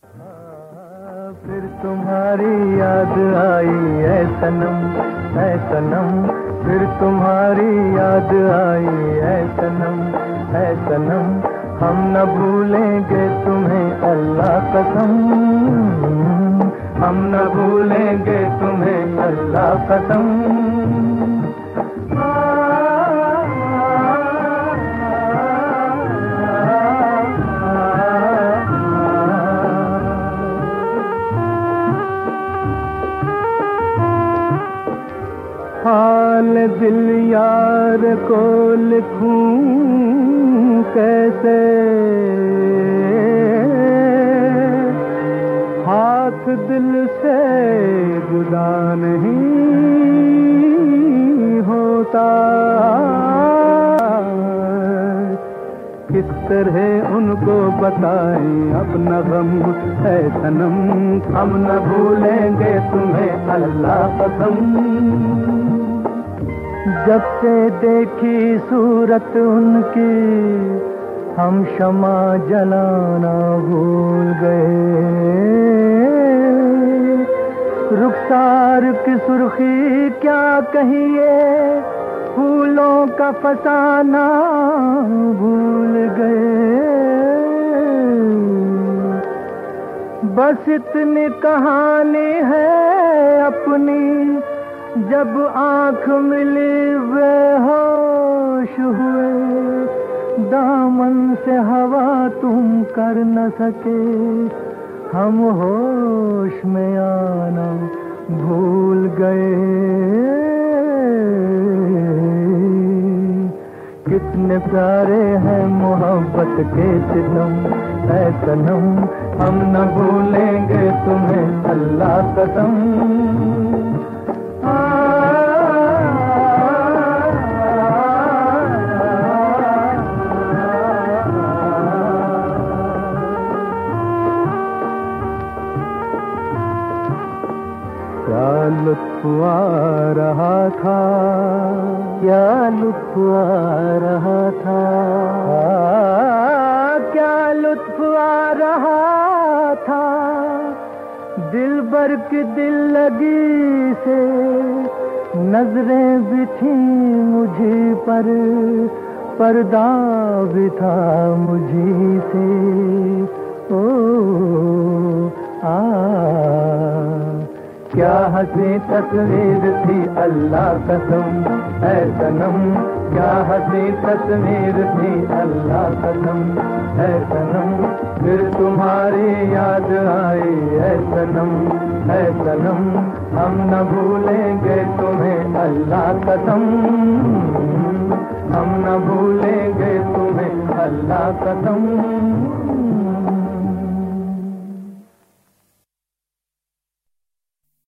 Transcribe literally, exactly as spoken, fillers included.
फिर तुम्हारी याद आई ऐ सनम, ऐ सनम, फिर तुम्हारी याद आई ऐ सनम, ऐ सनम, हम न भूलेंगे तुम्हें अल्लाह कसम, हम न भूलेंगे तुम्हें अल्लाह कसम। हाल दिल यार को लिखूं कैसे, हाथ दिल से जुदा नहीं होता, किस तरह उनको बताएं अपना गम है सनम, हम न भूलेंगे तुम्हें अल्लाह कसम। जब से देखी सूरत उनकी हम शमा जलाना भूल गए, रुखसार की सुर्खी क्या कहिए, फूलों का फसाना भूल गए। बस इतनी कहानी है अपनी, जब आँख मिली बेहोश हुए, दामन से हवा तुम कर न सके, हम होश में आना भूल गए। कितने प्यारे हैं मोहब्बत के सितम, ऐ सनम, हम न भूलेंगे तुम्हें अल्लाह कसम। क्या लुत्फ आ रहा था, क्या लुत्फ आ रहा था, क्या लुत्फ आ रहा था, दिल भर की दिल लगी से नजरें भी थी मुझे पर, पर्दा भी था मुझी से। ओ आ क्या हंसी तस्वीर थी अल्लाह कसम, ऐ सनम, क्या हंसी तस्वीर थी अल्लाह कसम, ऐ सनम, फिर तुम्हारी याद आई ऐ सनम, ऐ सनम, हम न भूलेंगे तुम्हें अल्लाह कसम, हम न भूलेंगे तुम्हें अल्लाह कसम।